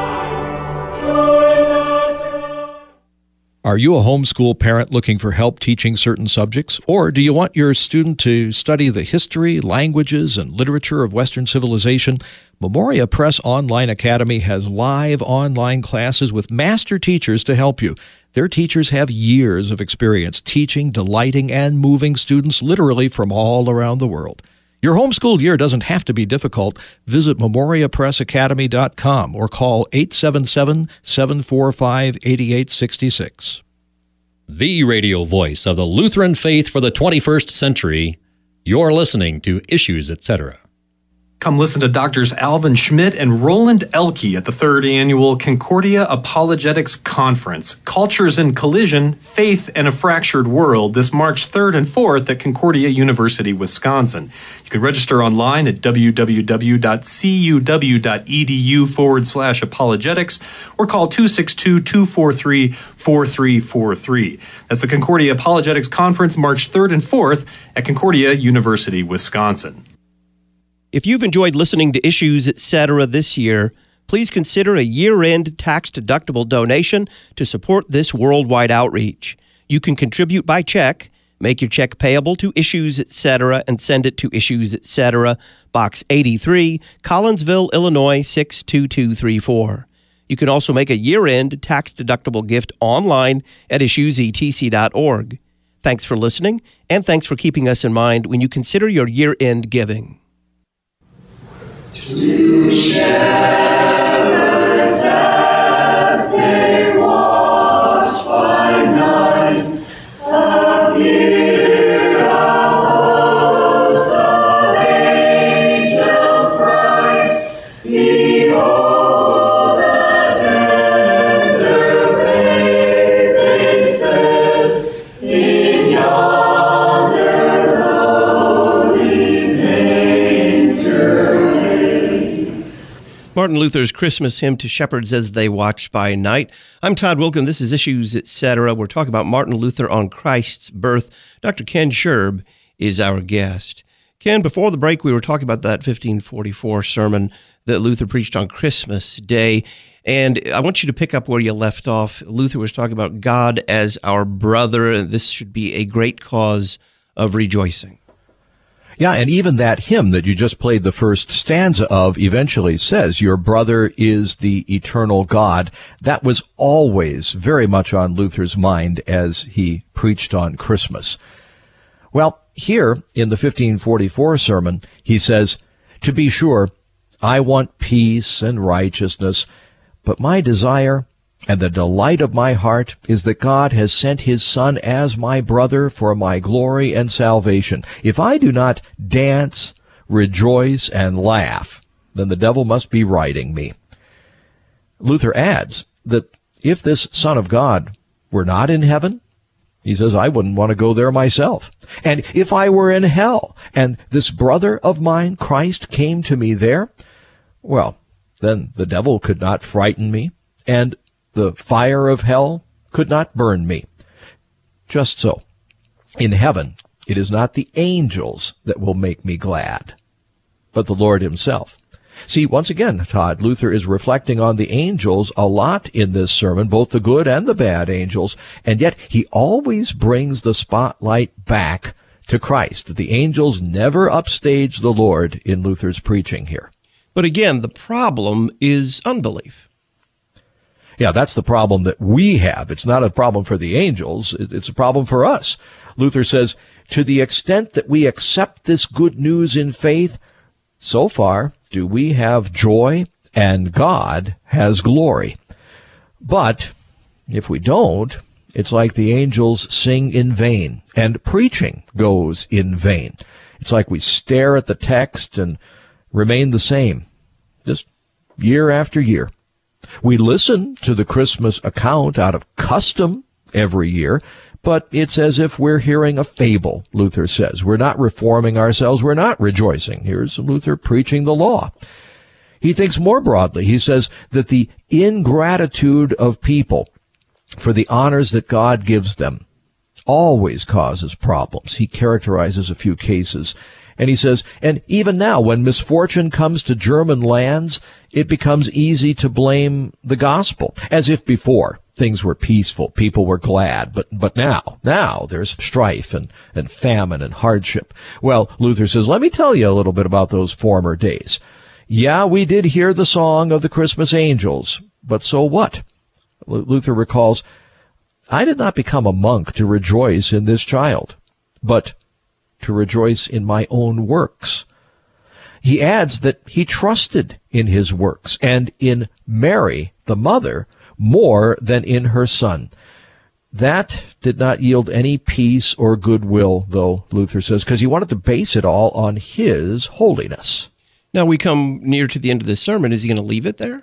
Are you a homeschool parent looking for help teaching certain subjects? Or do you want your student to study the history, languages, and literature of Western civilization? Memoria Press Online Academy has live online classes with master teachers to help you. Their teachers have years of experience teaching, delighting, and moving students literally from all around the world. Your homeschool year doesn't have to be difficult. Visit memoriapressacademy.com or call 877-745-8866. The radio voice of the Lutheran faith for the 21st century. You're listening to Issues, Etc. Come listen to Drs. Alvin Schmidt and Roland Elke at the 3rd Annual Concordia Apologetics Conference, Cultures in Collision, Faith and a Fractured World, this March 3rd and 4th at Concordia University, Wisconsin. You can register online at www.cuw.edu/apologetics or call 262-243-4343. That's the Concordia Apologetics Conference, March 3rd and 4th at Concordia University, Wisconsin. If you've enjoyed listening to Issues, Etc. this year, please consider a year-end tax-deductible donation to support this worldwide outreach. You can contribute by check, make your check payable to Issues, Etc., and send it to Issues, Etc., Box 83, Collinsville, Illinois, 62234. You can also make a year-end tax-deductible gift online at issuesetc.org. Thanks for listening, and thanks for keeping us in mind when you consider your year-end giving. To shepherds as they watch by night, appear a host of angels bright. Behold the tender babe they set in yonder lowly manger. Martin Luther's Christmas hymn to shepherds as they watch by night. I'm Todd Wilkin. This is Issues, Etc. We're talking about Martin Luther on Christ's birth. Dr. Ken Scherb is our guest. Ken, before the break, we were talking about that 1544 sermon that Luther preached on Christmas Day. And I want you to pick up where you left off. Luther was talking about God as our brother, and this should be a great cause of rejoicing. Yeah, and even that hymn that you just played the first stanza of eventually says, your brother is the eternal God. That was always very much on Luther's mind as he preached on Christmas. Well, here in the 1544 sermon, he says, to be sure, I want peace and righteousness, but my desire and the delight of my heart is that God has sent his Son as my brother for my glory and salvation. If I do not dance, rejoice, and laugh, then the devil must be riding me. Luther adds that if this Son of God were not in heaven, he says, I wouldn't want to go there myself. And if I were in hell, and this brother of mine, Christ, came to me there, well, then the devil could not frighten me, and the fire of hell could not burn me. Just so, in heaven, it is not the angels that will make me glad. but the Lord himself. See, once again, Todd, Luther is reflecting on the angels a lot in this sermon, both the good and the bad angels, and yet he always brings the spotlight back to Christ. The angels never upstage the Lord in Luther's preaching here. But again, the problem is unbelief. Yeah, that's the problem that we have. It's not a problem for the angels. It's a problem for us. Luther says, to the extent that we accept this good news in faith, so far do we have joy, and God has glory. But if we don't, it's like the angels sing in vain, and preaching goes in vain. It's like we stare at the text and remain the same, just year after year. We listen to the Christmas account out of custom every year, but it's as if we're hearing a fable, Luther says. We're not reforming ourselves. We're not rejoicing. Here's Luther preaching the law. He thinks more broadly. He says that the ingratitude of people for the honors that God gives them always causes problems. He characterizes a few cases. And he says, and even now, when misfortune comes to German lands, it becomes easy to blame the gospel, as if before things were peaceful, people were glad, but now there's strife and famine and hardship. Well, Luther says, let me tell you a little bit about those former days. Yeah, we did hear the song of the Christmas angels, but so what? Luther recalls, I did not become a monk to rejoice in this child, but to rejoice in my own works. He adds that he trusted in his works and in Mary, the mother, more than in her son. That did not yield any peace or goodwill, though, Luther says, because he wanted to base it all on his holiness. Now we come near to the end of this sermon. Is he going to leave it there?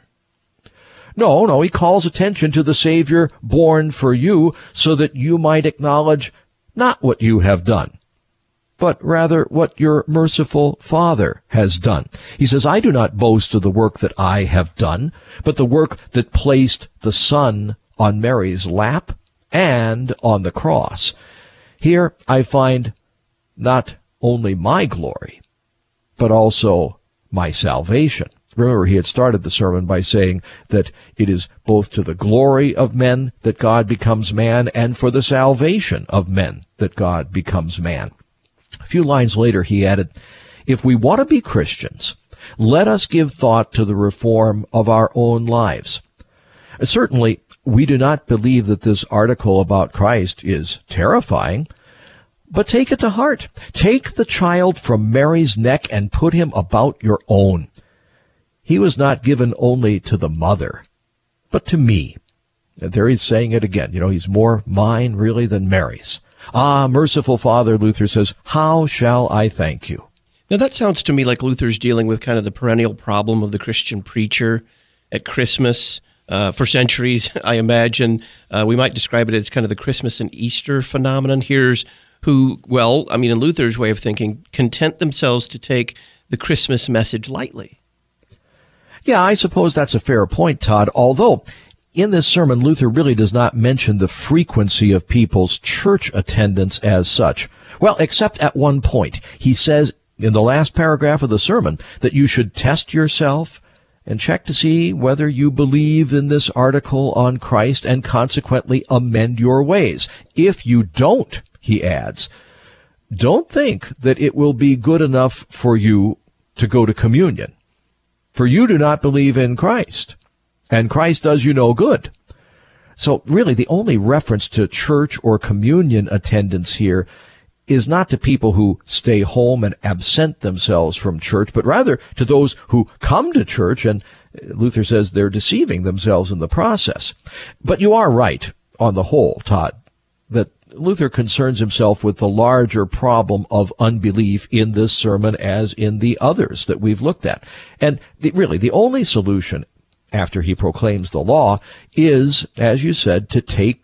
No, he calls attention to the Savior born for you so that you might acknowledge not what you have done, but rather what your merciful Father has done. He says, I do not boast of the work that I have done, but the work that placed the Son on Mary's lap and on the cross. Here I find not only my glory, but also my salvation. Remember, he had started the sermon by saying that it is both to the glory of men that God becomes man and for the salvation of men that God becomes man. A few lines later, he added, if we want to be Christians, let us give thought to the reform of our own lives. Certainly, we do not believe that this article about Christ is terrifying, but take it to heart. Take the child from Mary's neck and put him about your own. He was not given only to the mother, but to me. And there he's saying it again. He's more mine, really, than Mary's. Ah, merciful Father, Luther says, how shall I thank you? Now that sounds to me like Luther's dealing with kind of the perennial problem of the Christian preacher at Christmas. For centuries, I imagine, we might describe it as kind of the Christmas and Easter phenomenon. Here's who, in Luther's way of thinking, content themselves to take the Christmas message lightly. Yeah, I suppose that's a fair point, Todd, although in this sermon, Luther really does not mention the frequency of people's church attendance as such. Well, except at one point. He says in the last paragraph of the sermon that you should test yourself and check to see whether you believe in this article on Christ and consequently amend your ways. If you don't, he adds, don't think that it will be good enough for you to go to communion. For you do not believe in Christ, and Christ does you no good. So really, the only reference to church or communion attendance here is not to people who stay home and absent themselves from church, but rather to those who come to church, and Luther says they're deceiving themselves in the process. But you are right, on the whole, Todd, that Luther concerns himself with the larger problem of unbelief in this sermon as in the others that we've looked at. And really, the only solution after he proclaims the law is, as you said, to take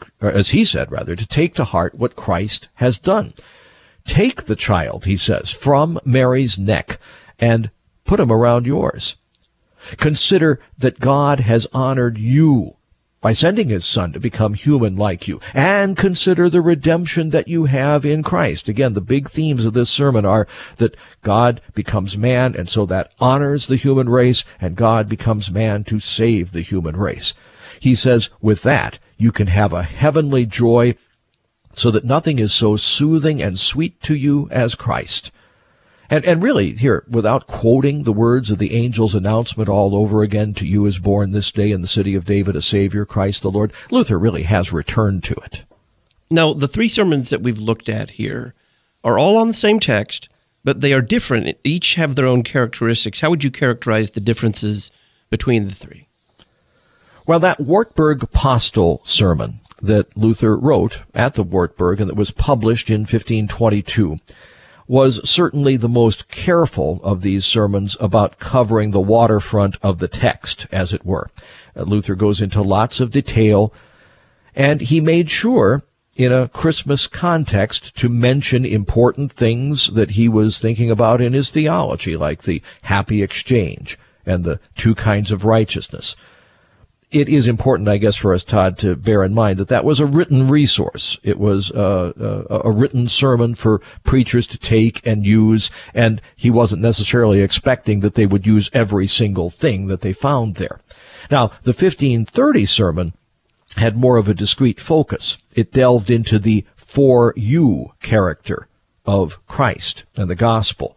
to heart what Christ has done. Take the child, he says, from Mary's neck and put him around yours. Consider that God has honored you by sending his Son to become human like you, and consider the redemption that you have in Christ. Again, the big themes of this sermon are that God becomes man, and so that honors the human race, and God becomes man to save the human race. He says, with that, you can have a heavenly joy, so that nothing is so soothing and sweet to you as Christ. And really, here, without quoting the words of the angel's announcement all over again, to you is born this day in the city of David a Savior, Christ the Lord, Luther really has returned to it. Now, the three sermons that we've looked at here are all on the same text, but they are different. Each have their own characteristics. How would you characterize the differences between the three? Well, that Wartburg Postel sermon that Luther wrote at the Wartburg and that was published in 1522 was certainly the most careful of these sermons about covering the waterfront of the text, as it were. Luther goes into lots of detail, and he made sure, in a Christmas context, to mention important things that he was thinking about in his theology, like the happy exchange and the two kinds of righteousness. It is important, I guess, for us, Todd, to bear in mind that that was a written resource. It was a written sermon for preachers to take and use, and he wasn't necessarily expecting that they would use every single thing that they found there. Now, the 1530 sermon had more of a discrete focus. It delved into the for you character of Christ and the gospel.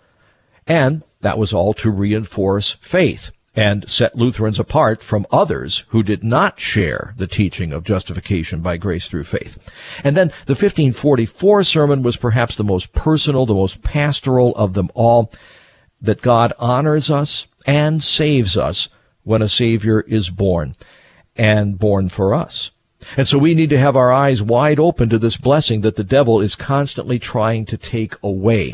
And that was all to reinforce faith and set Lutherans apart from others who did not share the teaching of justification by grace through faith. And then the 1544 sermon was perhaps the most personal, the most pastoral of them all, that God honors us and saves us when a Savior is born, and born for us. And so we need to have our eyes wide open to this blessing that the devil is constantly trying to take away.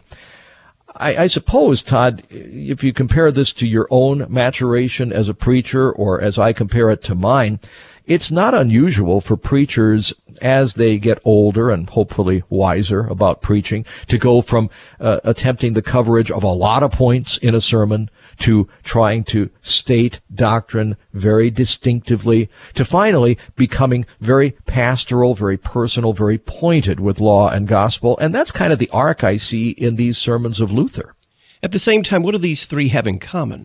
I suppose, Todd, if you compare this to your own maturation as a preacher, or as I compare it to mine, it's not unusual for preachers, as they get older and hopefully wiser about preaching, to go from attempting the coverage of a lot of points in a sermon to trying to state doctrine very distinctively, to finally becoming very pastoral, very personal, very pointed with law and gospel. And that's kind of the arc I see in these sermons of Luther. At the same time, what do these three have in common?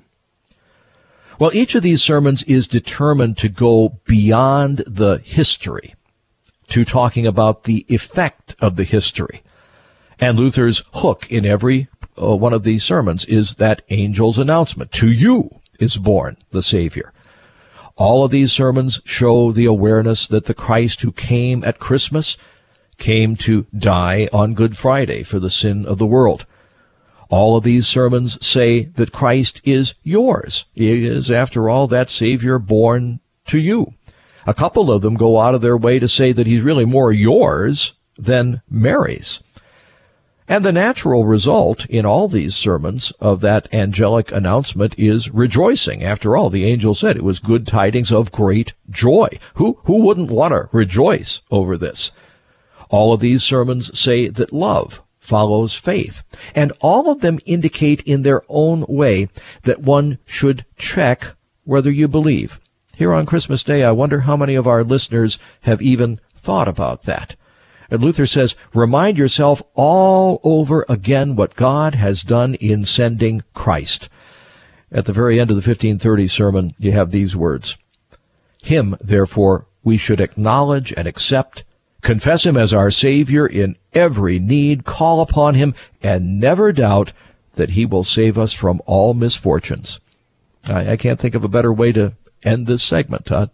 Well, each of these sermons is determined to go beyond the history to talking about the effect of the history. And Luther's hook in every one of these sermons is that angel's announcement. To you is born the Savior. All of these sermons show the awareness that the Christ who came at Christmas came to die on Good Friday for the sin of the world. All of these sermons say that Christ is yours. He is, after all, that Savior born to you. A couple of them go out of their way to say that he's really more yours than Mary's. And the natural result in all these sermons of that angelic announcement is rejoicing. After all, the angel said it was good tidings of great joy. Who wouldn't want to rejoice over this? All of these sermons say that love follows faith. And all of them indicate in their own way that one should check whether you believe. Here on Christmas Day, I wonder how many of our listeners have even thought about that. And Luther says, remind yourself all over again what God has done in sending Christ. At the very end of the 1530 sermon, you have these words. Him, therefore, we should acknowledge and accept, confess him as our Savior in every need, call upon him, and never doubt that he will save us from all misfortunes. I can't think of a better way to end this segment, Todd.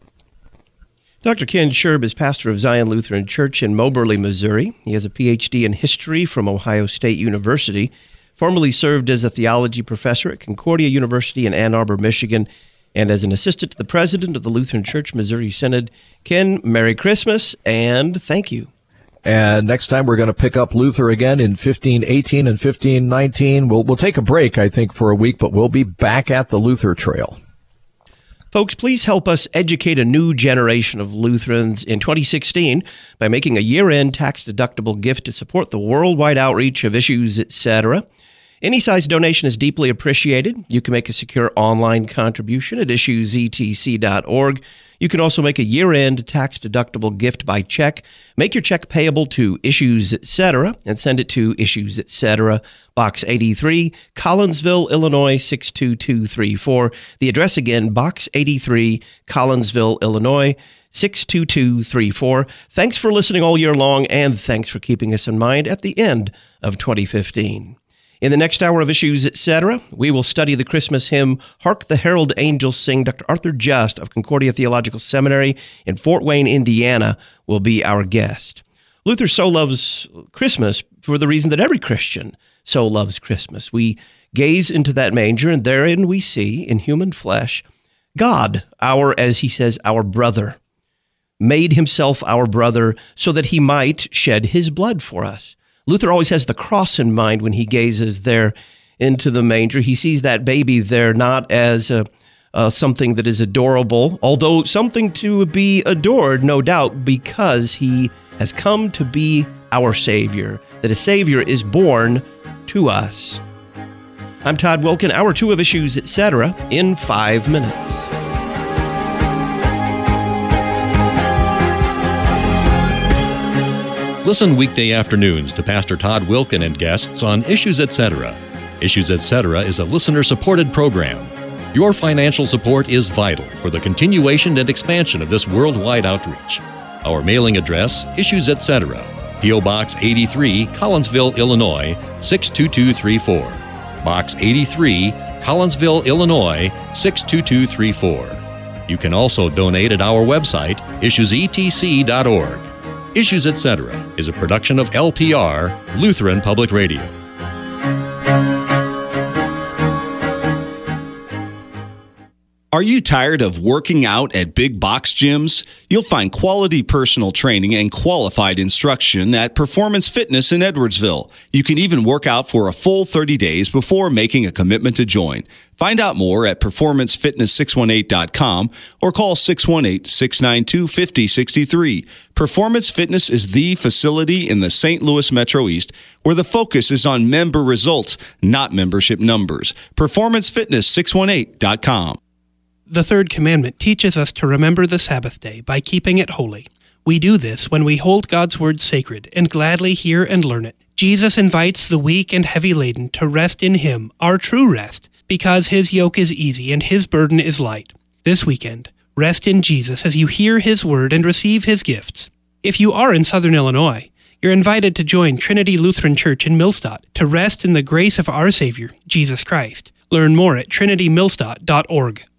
Dr. Ken Scherb is pastor of Zion Lutheran Church in Moberly, Missouri. He has a Ph.D. in history from Ohio State University, formerly served as a theology professor at Concordia University in Ann Arbor, Michigan, and as an assistant to the president of the Lutheran Church Missouri Synod. Ken, Merry Christmas, and thank you. And next time we're going to pick up Luther again in 1518 and 1519. We'll take a break, I think, for a week, but we'll be back at the Luther Trail. Folks, please help us educate a new generation of Lutherans in 2016 by making a year-end tax-deductible gift to support the worldwide outreach of Issues, etc. Any size donation is deeply appreciated. You can make a secure online contribution at issuesetc.org. You can also make a year-end tax-deductible gift by check. Make your check payable to Issues Etc. and send it to Issues Etc., Box 83, Collinsville, Illinois 62234. The address again, Box 83, Collinsville, Illinois 62234. Thanks for listening all year long, and thanks for keeping us in mind at the end of 2015. In the next hour of Issues Etc., we will study the Christmas hymn, Hark the Herald Angels Sing. Dr. Arthur Just of Concordia Theological Seminary in Fort Wayne, Indiana, will be our guest. Luther so loves Christmas for the reason that every Christian so loves Christmas. We gaze into that manger, and therein we see, in human flesh, God, as he says, our brother, made himself our brother so that he might shed his blood for us. Luther always has the cross in mind when he gazes there into the manger. He sees that baby there not as something that is adorable, although something to be adored, no doubt, because he has come to be our Savior, that a Savior is born to us. I'm Todd Wilken. Hour 2 of Issues Etc. in 5 minutes. Listen weekday afternoons to Pastor Todd Wilken and guests on Issues Etc. Issues Etc. is a listener-supported program. Your financial support is vital for the continuation and expansion of this worldwide outreach. Our mailing address, Issues Etc., P.O. Box 83, Collinsville, Illinois 62234. Box 83, Collinsville, Illinois 62234. You can also donate at our website, issuesetc.org. Issues Etc. is a production of LPR, Lutheran Public Radio. Are you tired of working out at big box gyms? You'll find quality personal training and qualified instruction at Performance Fitness in Edwardsville. You can even work out for a full 30 days before making a commitment to join. Find out more at performancefitness618.com or call 618-692-5063. Performance Fitness is the facility in the St. Louis Metro East where the focus is on member results, not membership numbers. Performancefitness618.com. The third commandment teaches us to remember the Sabbath day by keeping it holy. We do this when we hold God's word sacred and gladly hear and learn it. Jesus invites the weak and heavy laden to rest in Him, our true rest, because His yoke is easy and His burden is light. This weekend, rest in Jesus as you hear His word and receive His gifts. If you are in Southern Illinois, you're invited to join Trinity Lutheran Church in Millstadt to rest in the grace of our Savior, Jesus Christ. Learn more at trinitymillstadt.org.